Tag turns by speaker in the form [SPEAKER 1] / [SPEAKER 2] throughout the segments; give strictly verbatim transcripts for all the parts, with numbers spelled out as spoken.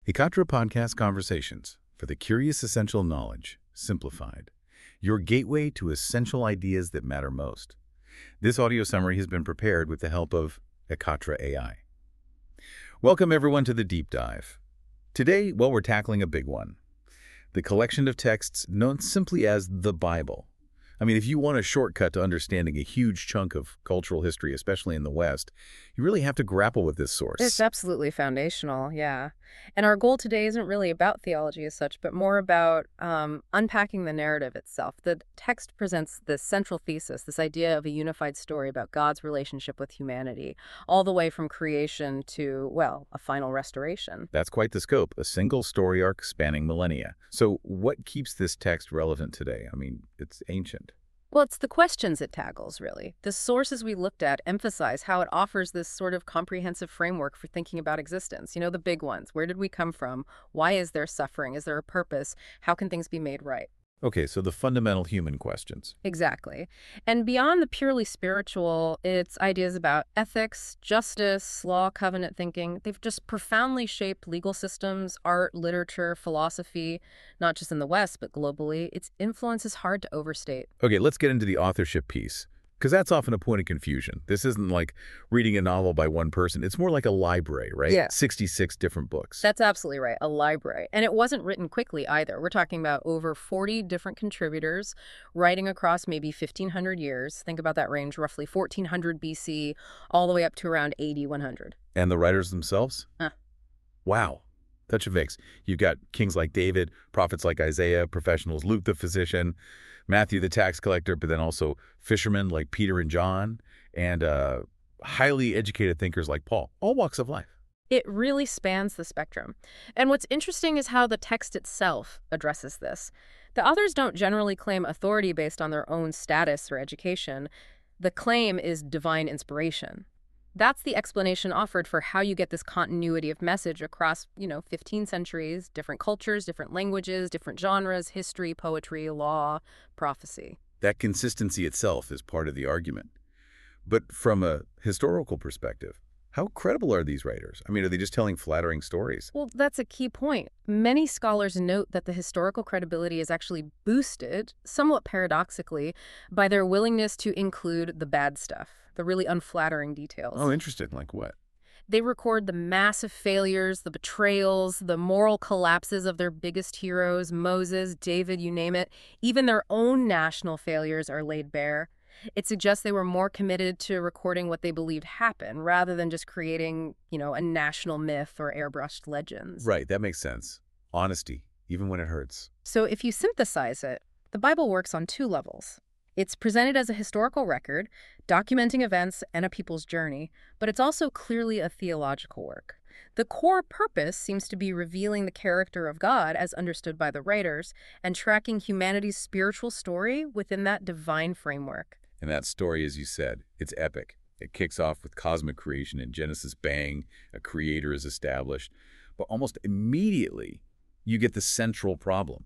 [SPEAKER 1] Hikatra Podcast Conversations for the Curious Essential Knowledge, Simplified. Your gateway to essential ideas that matter most. This audio summary has been prepared with the help of Hikatra A I. Welcome everyone to the Deep Dive. Today, well, we're tackling a big one. The collection of texts known simply as the Bible. I mean, if you want a shortcut to understanding a huge chunk of cultural history, especially in the West, you really have to grapple with this source.
[SPEAKER 2] It's absolutely foundational, yeah. And our goal today isn't really about theology as such, but more about um, unpacking the narrative itself. The text presents this central thesis, this idea of a unified story about God's relationship with humanity, all the way from creation to, well, a final restoration.
[SPEAKER 1] That's quite the scope, a single story arc spanning millennia. So what keeps this text relevant today? I mean, it's ancient.
[SPEAKER 2] Well, it's the questions it tackles, really. The sources we looked at emphasize how it offers this sort of comprehensive framework for thinking about existence. You know, the big ones. Where did we come from? Why is there suffering? Is there a purpose? How can things be made right?
[SPEAKER 1] Okay, so the fundamental human questions.
[SPEAKER 2] Exactly. And beyond the purely spiritual, it's ideas about ethics, justice, law, covenant thinking. They've just profoundly shaped legal systems, art, literature, philosophy, not just in the West, but globally. Its influence is hard to overstate.
[SPEAKER 1] Okay, let's get into the authorship piece, because that's often a point of confusion. This isn't like reading a novel by one person. It's more like a library, right?
[SPEAKER 2] Yeah.
[SPEAKER 1] sixty-six different books.
[SPEAKER 2] That's absolutely right, a library. And it wasn't written quickly either. We're talking about over forty different contributors writing across maybe fifteen hundred years. Think about that range, roughly fourteen hundred B C, all the way up to around A D one hundred.
[SPEAKER 1] And the writers themselves?
[SPEAKER 2] Huh.
[SPEAKER 1] Wow. Touch of mix. You've got kings like David, prophets like Isaiah, professionals, Luke the physician, Matthew the tax collector, but then also fishermen like Peter and John, and uh, highly educated thinkers like Paul. All walks of life.
[SPEAKER 2] It really spans the spectrum. And what's interesting is how the text itself addresses this. The authors don't generally claim authority based on their own status or education. The claim is divine inspiration. That's the explanation offered for how you get this continuity of message across, you know, fifteen centuries, different cultures, different languages, different genres, history, poetry, law, prophecy.
[SPEAKER 1] That consistency itself is part of the argument. But from a historical perspective, how credible are these writers? I mean, are they just telling flattering stories?
[SPEAKER 2] Well, that's a key point. Many scholars note that the historical credibility is actually boosted, somewhat paradoxically, by their willingness to include the bad stuff, the really unflattering details.
[SPEAKER 1] Oh, interesting. Like what?
[SPEAKER 2] They record the massive failures, the betrayals, the moral collapses of their biggest heroes, Moses, David, you name it. Even their own national failures are laid bare. It suggests they were more committed to recording what they believed happened rather than just creating, you know, a national myth or airbrushed legends.
[SPEAKER 1] Right, that makes sense. Honesty, even when it hurts.
[SPEAKER 2] So if you synthesize it, the Bible works on two levels. It's presented as a historical record, documenting events and a people's journey, but it's also clearly a theological work. The core purpose seems to be revealing the character of God as understood by the writers and tracking humanity's spiritual story within that divine framework.
[SPEAKER 1] And that story, as you said, it's epic. It kicks off with cosmic creation in Genesis, bang, a creator is established. But almost immediately, you get the central problem.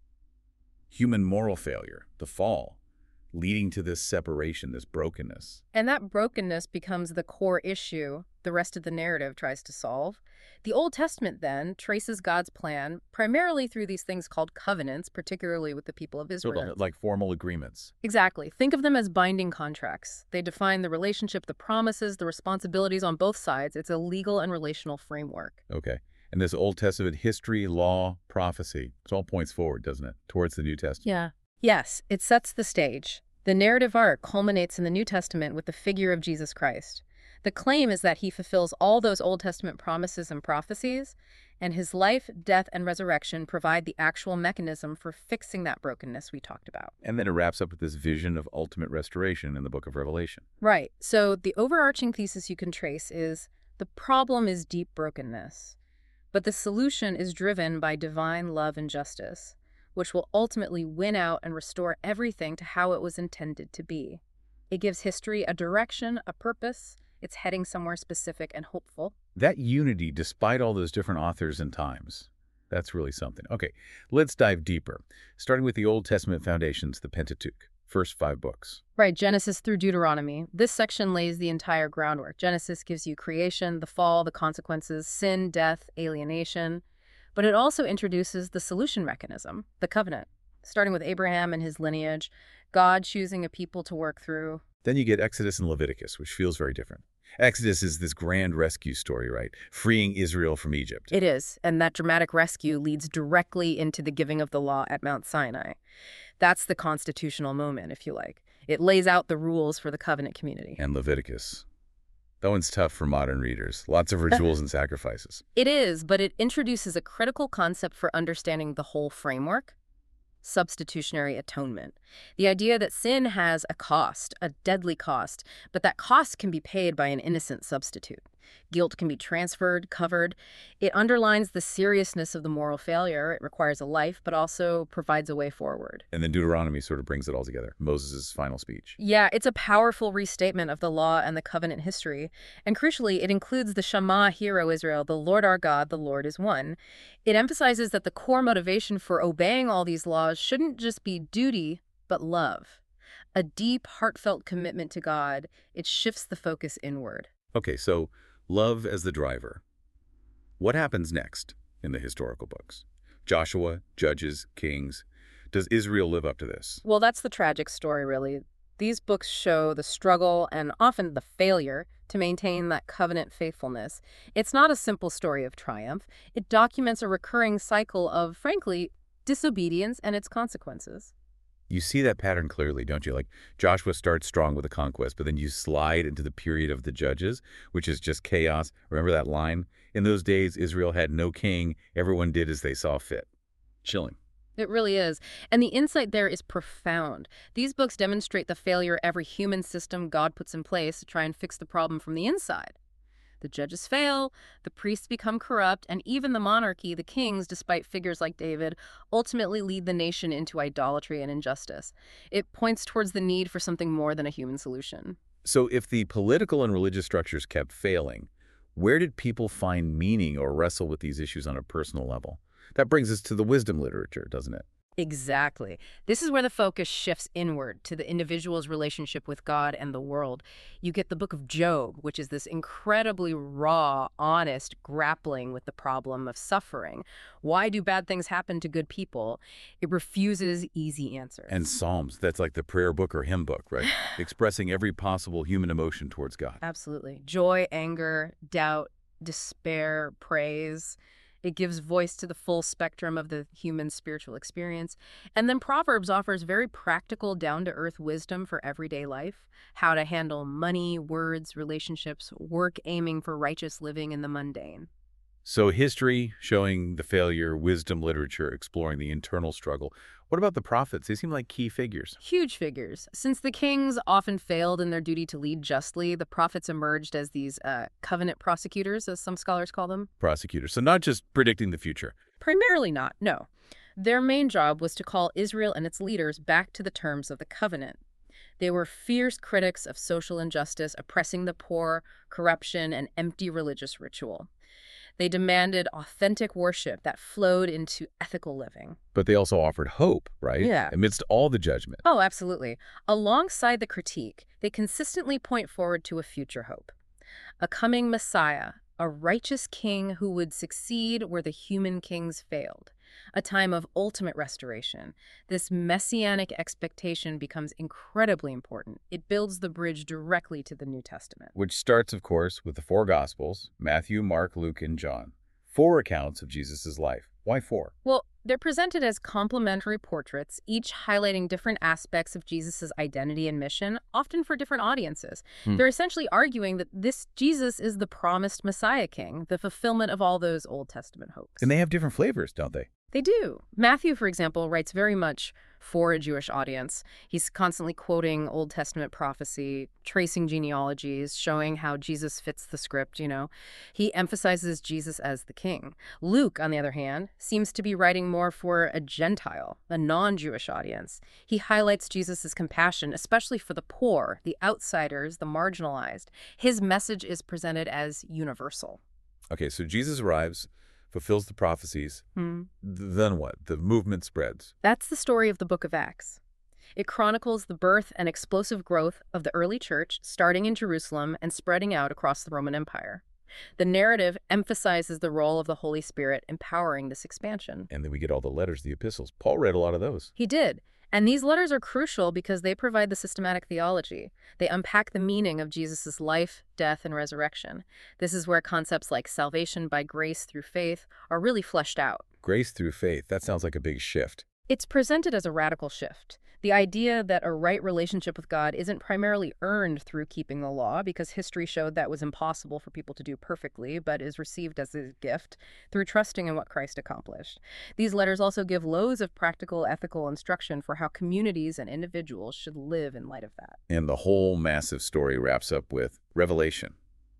[SPEAKER 1] Human moral failure, the fall, leading to this separation, this brokenness.
[SPEAKER 2] And that brokenness becomes the core issue the rest of the narrative tries to solve. The Old Testament, then, traces God's plan primarily through these things called covenants, particularly with the people of Israel.
[SPEAKER 1] So like formal agreements.
[SPEAKER 2] Exactly. Think of them as binding contracts. They define the relationship, the promises, the responsibilities on both sides. It's a legal and relational framework.
[SPEAKER 1] Okay. And this Old Testament history, law, prophecy, it all points forward, doesn't it, towards the New Testament?
[SPEAKER 2] Yeah. Yes, it sets the stage. The narrative arc culminates in the New Testament with the figure of Jesus Christ. The claim is that he fulfills all those Old Testament promises and prophecies, and his life, death, and resurrection provide the actual mechanism for fixing that brokenness we talked about.
[SPEAKER 1] And then it wraps up with this vision of ultimate restoration in the book of Revelation.
[SPEAKER 2] Right. So the overarching thesis you can trace is the problem is deep brokenness, but the solution is driven by divine love and justice, which will ultimately win out and restore everything to how it was intended to be. It gives history a direction, a purpose. It's heading somewhere specific and hopeful.
[SPEAKER 1] That unity, despite all those different authors and times, that's really something. Okay, let's dive deeper, starting with the Old Testament foundations, the Pentateuch, first five books.
[SPEAKER 2] Right, Genesis through Deuteronomy. This section lays the entire groundwork. Genesis gives you creation, the fall, the consequences, sin, death, alienation. But it also introduces the solution mechanism, the covenant, starting with Abraham and his lineage, God choosing a people to work through.
[SPEAKER 1] Then you get Exodus and Leviticus, which feels very different. Exodus is this grand rescue story, right? Freeing Israel from Egypt.
[SPEAKER 2] It is, and that dramatic rescue leads directly into the giving of the law at Mount Sinai. That's the constitutional moment, if you like. It lays out the rules for the covenant community.
[SPEAKER 1] And Leviticus. That one's tough for modern readers. Lots of rituals and sacrifices.
[SPEAKER 2] It is, but it introduces a critical concept for understanding the whole framework: substitutionary atonement. The idea that sin has a cost, a deadly cost, but that cost can be paid by an innocent substitute. Guilt can be transferred, covered. It underlines the seriousness of the moral failure. It requires a life, but also provides a way forward.
[SPEAKER 1] And then Deuteronomy sort of brings it all together, Moses' final speech.
[SPEAKER 2] Yeah, it's a powerful restatement of the law and the covenant history. And crucially, it includes the Shema, Hear, O Israel, the Lord our God, the Lord is one. It emphasizes that the core motivation for obeying all these laws shouldn't just be duty, but love. A deep, heartfelt commitment to God. It shifts the focus inward.
[SPEAKER 1] Okay, so love as the driver. What happens next in the historical books? Joshua, Judges, Kings. Does Israel live up to this?
[SPEAKER 2] Well, that's the tragic story, really. These books show the struggle and often the failure to maintain that covenant faithfulness. It's not a simple story of triumph. It documents a recurring cycle of, frankly, disobedience and its consequences.
[SPEAKER 1] You see that pattern clearly, don't you? Like Joshua starts strong with a conquest, but then you slide into the period of the Judges, which is just chaos. Remember that line? In those days, Israel had no king. Everyone did as they saw fit. Chilling.
[SPEAKER 2] It really is. And the insight there is profound. These books demonstrate the failure every human system God puts in place to try and fix the problem from the inside. The judges fail, the priests become corrupt, and even the monarchy, the kings, despite figures like David, ultimately lead the nation into idolatry and injustice. It points towards the need for something more than a human solution.
[SPEAKER 1] So if the political and religious structures kept failing, where did people find meaning or wrestle with these issues on a personal level? That brings us to the wisdom literature, doesn't it?
[SPEAKER 2] Exactly. This is where the focus shifts inward to the individual's relationship with God and the world. You get the book of Job, which is this incredibly raw, honest grappling with the problem of suffering. Why do bad things happen to good people? It refuses easy answers.
[SPEAKER 1] And Psalms, that's like the prayer book or hymn book, right? Expressing every possible human emotion towards God.
[SPEAKER 2] Absolutely. Joy, anger, doubt, despair, praise. It gives voice to the full spectrum of the human spiritual experience. And then Proverbs offers very practical, down-to-earth wisdom for everyday life, how to handle money, words, relationships, work aiming for righteous living in the mundane.
[SPEAKER 1] So history showing the failure, wisdom literature exploring the internal struggle. What about the prophets? They seem like key figures.
[SPEAKER 2] Huge figures. Since the kings often failed in their duty to lead justly, the prophets emerged as these uh, covenant prosecutors, as some scholars call them.
[SPEAKER 1] Prosecutors. So not just predicting the future.
[SPEAKER 2] Primarily not, no. Their main job was to call Israel and its leaders back to the terms of the covenant. They were fierce critics of social injustice, oppressing the poor, corruption, and empty religious ritual. They demanded authentic worship that flowed into ethical living.
[SPEAKER 1] But they also offered hope, right?
[SPEAKER 2] Yeah.
[SPEAKER 1] Amidst all the judgment.
[SPEAKER 2] Oh, absolutely. Alongside the critique, they consistently point forward to a future hope. A coming Messiah, a righteous king who would succeed where the human kings failed. A time of ultimate restoration. This messianic expectation becomes incredibly important. It builds the bridge directly to the New Testament.
[SPEAKER 1] Which starts, of course, with the four Gospels, Matthew, Mark, Luke, and John. Four accounts of Jesus' life. Why four?
[SPEAKER 2] Well, they're presented as complementary portraits, each highlighting different aspects of Jesus' identity and mission, often for different audiences.
[SPEAKER 1] Hmm.
[SPEAKER 2] They're essentially arguing that this Jesus is the promised Messiah King, the fulfillment of all those Old Testament hopes.
[SPEAKER 1] And they have different flavors, don't they?
[SPEAKER 2] They do. Matthew, for example, writes very much for a Jewish audience. He's constantly quoting Old Testament prophecy, tracing genealogies, showing how Jesus fits the script, you know. He emphasizes Jesus as the king. Luke, on the other hand, seems to be writing more for a Gentile, a non-Jewish audience. He highlights Jesus' compassion, especially for the poor, the outsiders, the marginalized. His message is presented as universal.
[SPEAKER 1] Okay, so Jesus arrives, fulfills the prophecies.
[SPEAKER 2] Hmm.
[SPEAKER 1] Then what? The movement spreads.
[SPEAKER 2] That's the story of the Book of Acts. It chronicles the birth and explosive growth of the early church, starting in Jerusalem and spreading out across the Roman Empire. The narrative emphasizes the role of the Holy Spirit empowering this expansion.
[SPEAKER 1] And then we get all the letters, the epistles. Paul read a lot of those.
[SPEAKER 2] He did. And these letters are crucial because they provide the systematic theology. They unpack the meaning of Jesus' life, death, and resurrection. This is where concepts like salvation by grace through faith are really fleshed out.
[SPEAKER 1] Grace through faith, that sounds like a big shift.
[SPEAKER 2] It's presented as a radical shift. The idea that a right relationship with God isn't primarily earned through keeping the law, because history showed that was impossible for people to do perfectly, but is received as a gift through trusting in what Christ accomplished. These letters also give loads of practical, ethical instruction for how communities and individuals should live in light of that.
[SPEAKER 1] And the whole massive story wraps up with Revelation,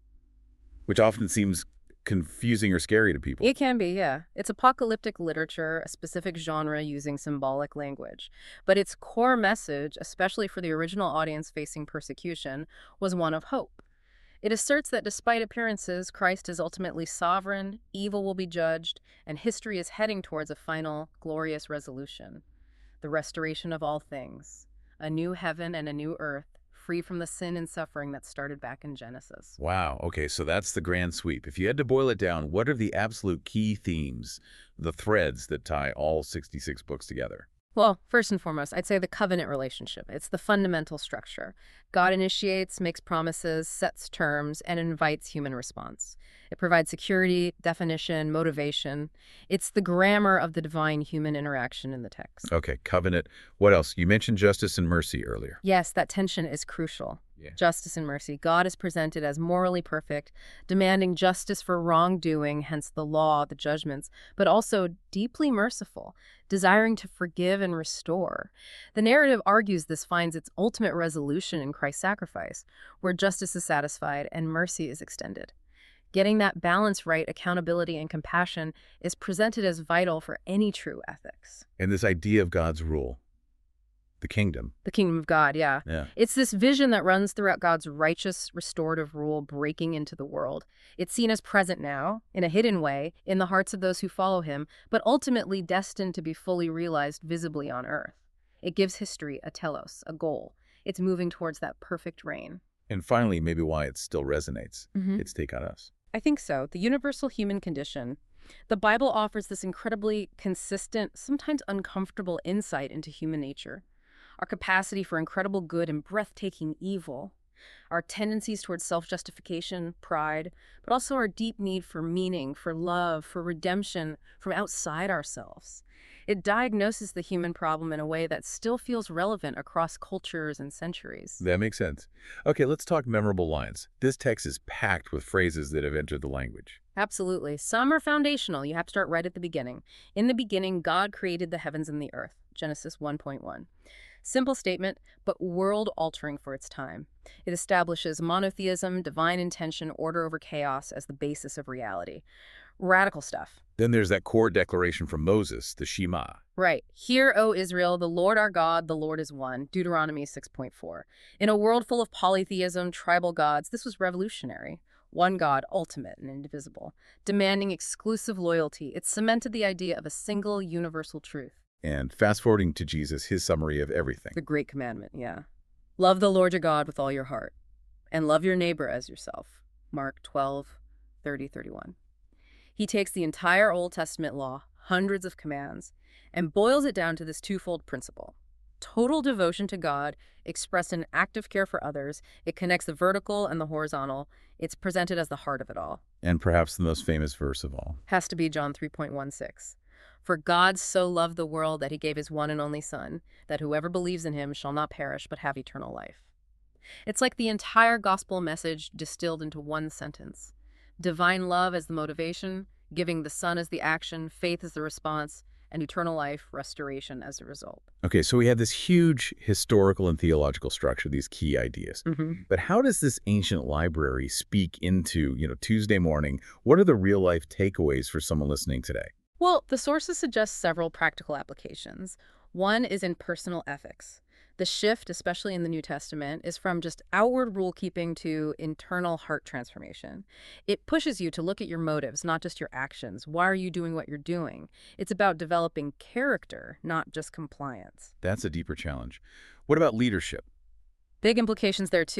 [SPEAKER 1] which often seems confusing or scary to people.
[SPEAKER 2] It can be, yeah. It's apocalyptic literature, a specific genre using symbolic language. But its core message, especially for the original audience facing persecution, was one of hope. It asserts that despite appearances, Christ is ultimately sovereign, evil will be judged, and history is heading towards a final, glorious resolution. The restoration of all things. A new heaven and a new earth, free from the sin and suffering that started back in Genesis.
[SPEAKER 1] Wow. Okay, so that's the grand sweep. If you had to boil it down, what are the absolute key themes, the threads that tie all sixty-six books together?
[SPEAKER 2] Well, first and foremost, I'd say the covenant relationship. It's the fundamental structure. God initiates, makes promises, sets terms, and invites human response. It provides security, definition, motivation. It's the grammar of the divine-human interaction in the text.
[SPEAKER 1] Okay, covenant. What else? You mentioned justice and mercy earlier.
[SPEAKER 2] Yes, that tension is crucial.
[SPEAKER 1] Yeah.
[SPEAKER 2] Justice and mercy. God is presented as morally perfect, demanding justice for wrongdoing, hence the law, the judgments, but also deeply merciful, desiring to forgive and restore. The narrative argues this finds its ultimate resolution in Christ's sacrifice, where justice is satisfied and mercy is extended. Getting that balance right, accountability and compassion, is presented as vital for any true ethics.
[SPEAKER 1] And this idea of God's rule, the kingdom.
[SPEAKER 2] The kingdom of God, yeah.
[SPEAKER 1] Yeah.
[SPEAKER 2] It's this vision that runs throughout God's righteous, restorative rule breaking into the world. It's seen as present now, in a hidden way, in the hearts of those who follow him, but ultimately destined to be fully realized visibly on earth. It gives history a telos, a goal. It's moving towards that perfect reign.
[SPEAKER 1] And finally, maybe why it still resonates,
[SPEAKER 2] Mm-hmm.
[SPEAKER 1] its take on us.
[SPEAKER 2] I think so. The universal human condition. The Bible offers this incredibly consistent, sometimes uncomfortable insight into human nature. Our capacity for incredible good and breathtaking evil. Our tendencies towards self-justification, pride, but also our deep need for meaning, for love, for redemption from outside ourselves. It diagnoses the human problem in a way that still feels relevant across cultures and centuries.
[SPEAKER 1] That makes sense. Okay, let's talk memorable lines. This text is packed with phrases that have entered the language.
[SPEAKER 2] Absolutely. Some are foundational. You have to start right at the beginning. In the beginning, God created the heavens and the earth. Genesis one point one. Simple statement, but world-altering for its time. It establishes monotheism, divine intention, order over chaos as the basis of reality. Radical stuff.
[SPEAKER 1] Then there's that core declaration from Moses, the Shema.
[SPEAKER 2] Right. Hear, O Israel, the Lord our God, the Lord is one. Deuteronomy six point four. In a world full of polytheism, tribal gods, this was revolutionary. One God, ultimate and indivisible, demanding exclusive loyalty. It cemented the idea of a single universal truth.
[SPEAKER 1] And fast-forwarding to Jesus, his summary of everything.
[SPEAKER 2] The great commandment, yeah. Love the Lord your God with all your heart, and love your neighbor as yourself. Mark twelve, thirty, thirty-one. He takes the entire Old Testament law, hundreds of commands, and boils it down to this twofold principle. Total devotion to God, expressed in active care for others. It connects the vertical and the horizontal. It's presented as the heart of it all.
[SPEAKER 1] And perhaps the most famous verse of all.
[SPEAKER 2] Has to be John three point one six. For God so loved the world that he gave his one and only Son, that whoever believes in him shall not perish but have eternal life. It's like the entire gospel message distilled into one sentence. Divine love as the motivation, giving the Son as the action, faith as the response, and eternal life, restoration as a result.
[SPEAKER 1] Okay, so we have this huge historical and theological structure, these key ideas.
[SPEAKER 2] Mm-hmm.
[SPEAKER 1] But how does this ancient library speak into, you know, Tuesday morning? What are the real-life takeaways for someone listening today?
[SPEAKER 2] Well, the sources suggest several practical applications. One is in personal ethics. The shift, especially in the New Testament, is from just outward rule-keeping to internal heart transformation. It pushes you to look at your motives, not just your actions. Why are you doing what you're doing? It's about developing character, not just compliance.
[SPEAKER 1] That's a deeper challenge. What about leadership?
[SPEAKER 2] Big implications there, too.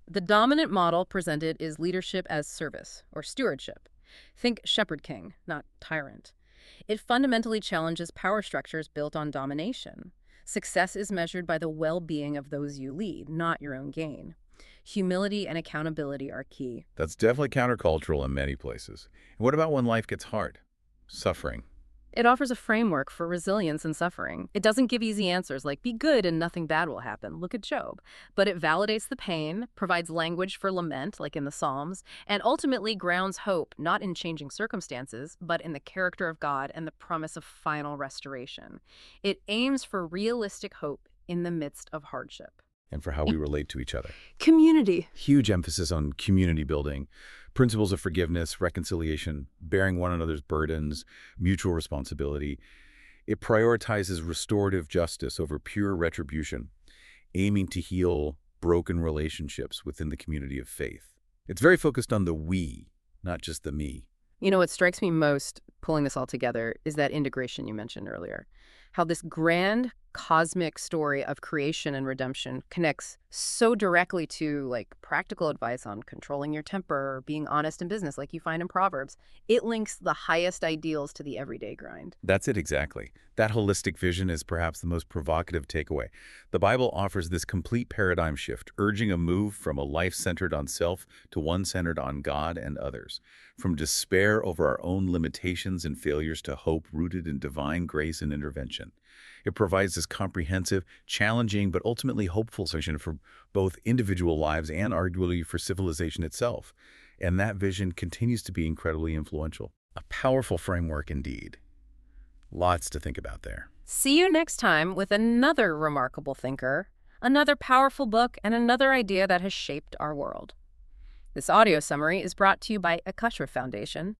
[SPEAKER 2] The dominant model presented is leadership as service, or stewardship. Think shepherd king, not tyrant. It fundamentally challenges power structures built on domination. Success is measured by the well-being of those you lead, not your own gain. Humility and accountability are key.
[SPEAKER 1] That's definitely countercultural in many places. And what about when life gets hard? Suffering.
[SPEAKER 2] It offers a framework for resilience and suffering. It doesn't give easy answers like, be good and nothing bad will happen. Look at Job. But it validates the pain, provides language for lament, like in the Psalms, and ultimately grounds hope, not in changing circumstances, but in the character of God and the promise of final restoration. It aims for realistic hope in the midst of hardship.
[SPEAKER 1] And for how we relate to each other.
[SPEAKER 2] Community.
[SPEAKER 1] Huge emphasis on community building, principles of forgiveness, reconciliation, bearing one another's burdens, mutual responsibility. It prioritizes restorative justice over pure retribution, aiming to heal broken relationships within the community of faith. It's very focused on the we, not just the me.
[SPEAKER 2] You know, what strikes me most, pulling this all together, is that integration you mentioned earlier. How this grand cosmic story of creation and redemption connects so directly to like practical advice on controlling your temper or being honest in business like you find in Proverbs. It links the highest ideals to the everyday grind.
[SPEAKER 1] That's it exactly. That holistic vision is perhaps the most provocative takeaway. The Bible offers this complete paradigm shift, urging a move from a life centered on self to one centered on God and others, from despair over our own limitations and failures to hope rooted in divine grace and intervention. It provides this comprehensive, challenging, but ultimately hopeful vision for both individual lives and arguably for civilization itself. And that vision continues to be incredibly influential. A powerful framework indeed. Lots to think about there.
[SPEAKER 2] See you next time with another remarkable thinker, another powerful book, and another idea that has shaped our world. This audio summary is brought to you by Akashra Foundation.